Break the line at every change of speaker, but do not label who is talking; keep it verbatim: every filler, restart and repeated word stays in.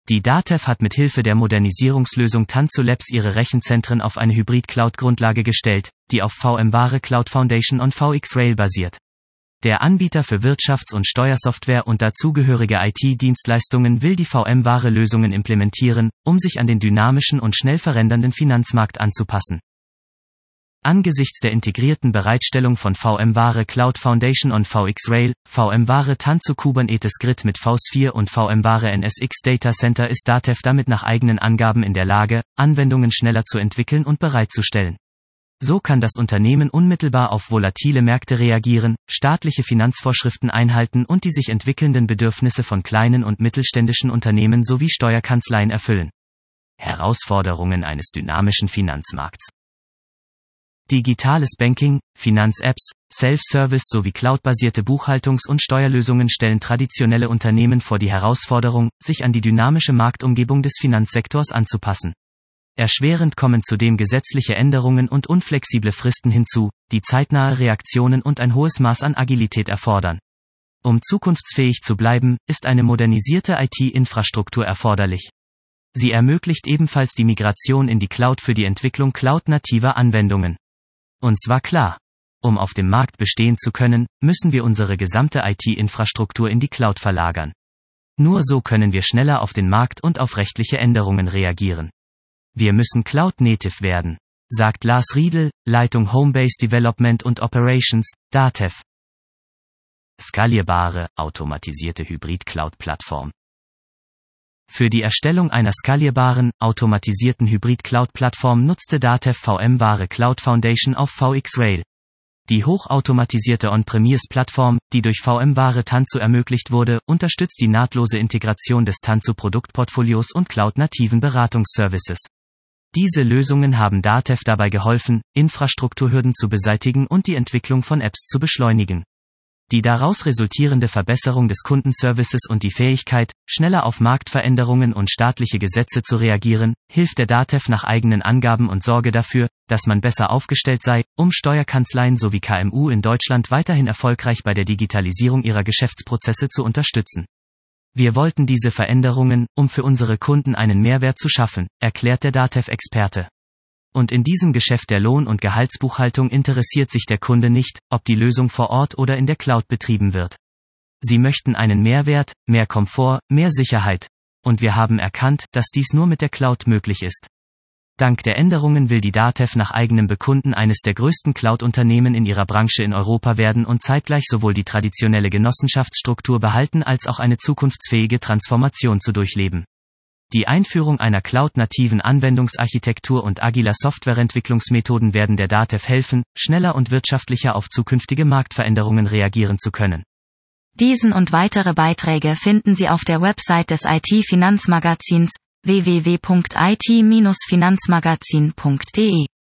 Die DATEV hat mit Hilfe der Modernisierungslösung Tanzu Labs ihre Rechenzentren auf eine Hybrid-Cloud-Grundlage gestellt, die auf VMware Cloud Foundation und V X Rail basiert. Der Anbieter für Wirtschafts- und Steuersoftware und dazugehörige I T-Dienstleistungen will die VMware-Lösungen implementieren, um sich an den dynamischen und schnell verändernden Finanzmarkt anzupassen. Angesichts der integrierten Bereitstellung von VMware Cloud Foundation und V X Rail, VMware Tanzu Kubernetes Grid mit V sphere und VMware N S X Data Center ist DATEV damit nach eigenen Angaben in der Lage, Anwendungen schneller zu entwickeln und bereitzustellen. So kann das Unternehmen unmittelbar auf volatile Märkte reagieren, staatliche Finanzvorschriften einhalten und die sich entwickelnden Bedürfnisse von kleinen und mittelständischen Unternehmen sowie Steuerkanzleien erfüllen. Herausforderungen eines dynamischen Finanzmarkts. Digitales Banking, Finanz-Apps, Self-Service sowie cloudbasierte Buchhaltungs- und Steuerlösungen stellen traditionelle Unternehmen vor die Herausforderung, sich an die dynamische Marktumgebung des Finanzsektors anzupassen. Erschwerend kommen zudem gesetzliche Änderungen und unflexible Fristen hinzu, die zeitnahe Reaktionen und ein hohes Maß an Agilität erfordern. Um zukunftsfähig zu bleiben, ist eine modernisierte I T-Infrastruktur erforderlich. Sie ermöglicht ebenfalls die Migration in die Cloud für die Entwicklung cloud-nativer Anwendungen. Uns war klar: Um auf dem Markt bestehen zu können, müssen wir unsere gesamte I T-Infrastruktur in die Cloud verlagern. Nur so können wir schneller auf den Markt und auf rechtliche Änderungen reagieren. Wir müssen Cloud-Native werden, sagt Lars Riedel, Leitung Homebase Development und Operations, DATEV. Skalierbare, automatisierte Hybrid-Cloud-Plattform. Für die Erstellung einer skalierbaren, automatisierten Hybrid-Cloud-Plattform nutzte DATEV VMware Cloud Foundation auf V X Rail. Die hochautomatisierte On-Premise-Plattform, die durch VMware Tanzu ermöglicht wurde, unterstützt die nahtlose Integration des Tanzu-Produktportfolios und cloud-nativen Beratungsservices. Diese Lösungen haben DATEV dabei geholfen, Infrastrukturhürden zu beseitigen und die Entwicklung von Apps zu beschleunigen. Die daraus resultierende Verbesserung des Kundenservices und die Fähigkeit, schneller auf Marktveränderungen und staatliche Gesetze zu reagieren, hilft der DATEV nach eigenen Angaben und sorge dafür, dass man besser aufgestellt sei, um Steuerkanzleien sowie K M U in Deutschland weiterhin erfolgreich bei der Digitalisierung ihrer Geschäftsprozesse zu unterstützen. Wir wollten diese Veränderungen, um für unsere Kunden einen Mehrwert zu schaffen, erklärt der DATEV-Experte. Und in diesem Geschäft der Lohn- und Gehaltsbuchhaltung interessiert sich der Kunde nicht, ob die Lösung vor Ort oder in der Cloud betrieben wird. Sie möchten einen Mehrwert, mehr Komfort, mehr Sicherheit. Und wir haben erkannt, dass dies nur mit der Cloud möglich ist. Dank der Änderungen will die DATEV nach eigenem Bekunden eines der größten Cloud-Unternehmen in ihrer Branche in Europa werden und zeitgleich sowohl die traditionelle Genossenschaftsstruktur behalten als auch eine zukunftsfähige Transformation zu durchleben. Die Einführung einer cloud-nativen Anwendungsarchitektur und agiler Softwareentwicklungsmethoden werden der DATEV helfen, schneller und wirtschaftlicher auf zukünftige Marktveränderungen reagieren zu können.
Diesen und weitere Beiträge finden Sie auf der Website des I T-Finanzmagazins w w w punkt i t Bindestrich finanzmagazin punkt d e.